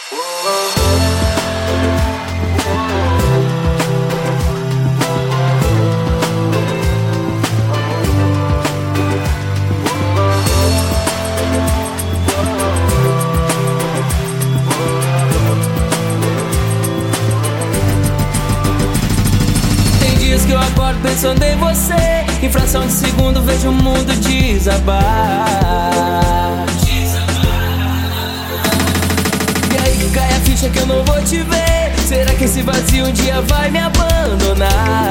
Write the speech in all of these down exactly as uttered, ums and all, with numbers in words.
Que eu acordo pensando em você, em fração de segundo vejo o mundo desabar. E aí que cai a ficha que eu não vou te ver. Será que esse vazio um dia vai me abandonar?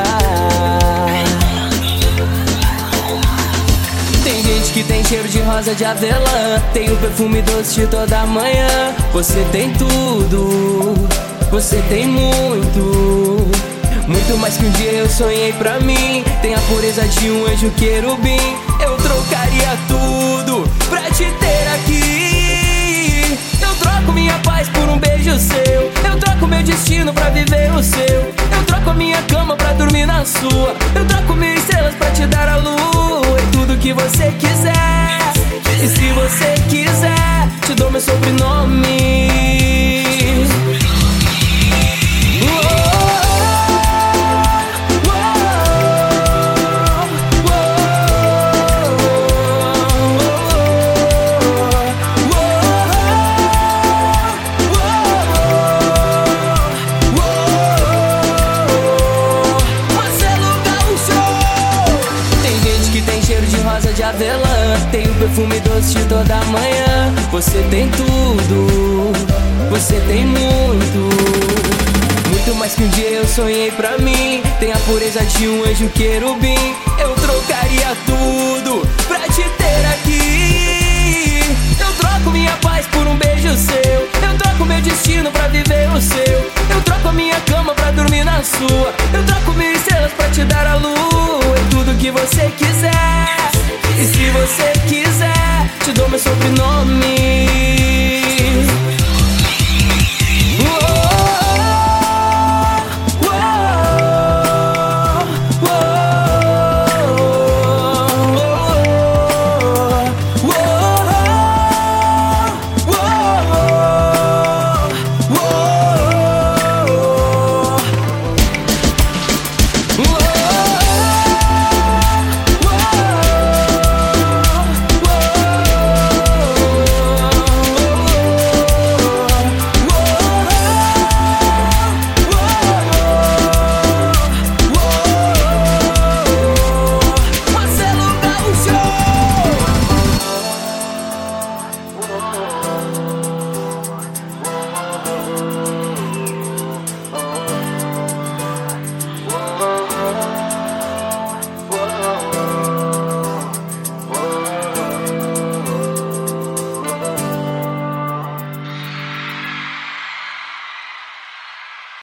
Tem gente que tem cheiro de rosa de avelã, tem o perfume doce de toda manhã. Você tem tudo, você tem muito, muito mais que um dia eu sonhei pra mim. Tem a pureza de um anjo querubim. Eu trocaria tudo pra te ter aqui. Eu troco minha paz por um beijo seu. Eu troco meu destino pra viver o seu. Eu troco a minha cama pra dormir na sua. Eu troco mil estrelas pra te dar a lua. E tudo que você quiser. E se você quiser, te dou meu sobrenome. De avelã, tem o perfume doce de toda manhã. Você tem tudo, você tem muito, muito mais que um dia eu sonhei pra mim. Tem a pureza de um anjo querubim. Eu trocaria tudo pra te ter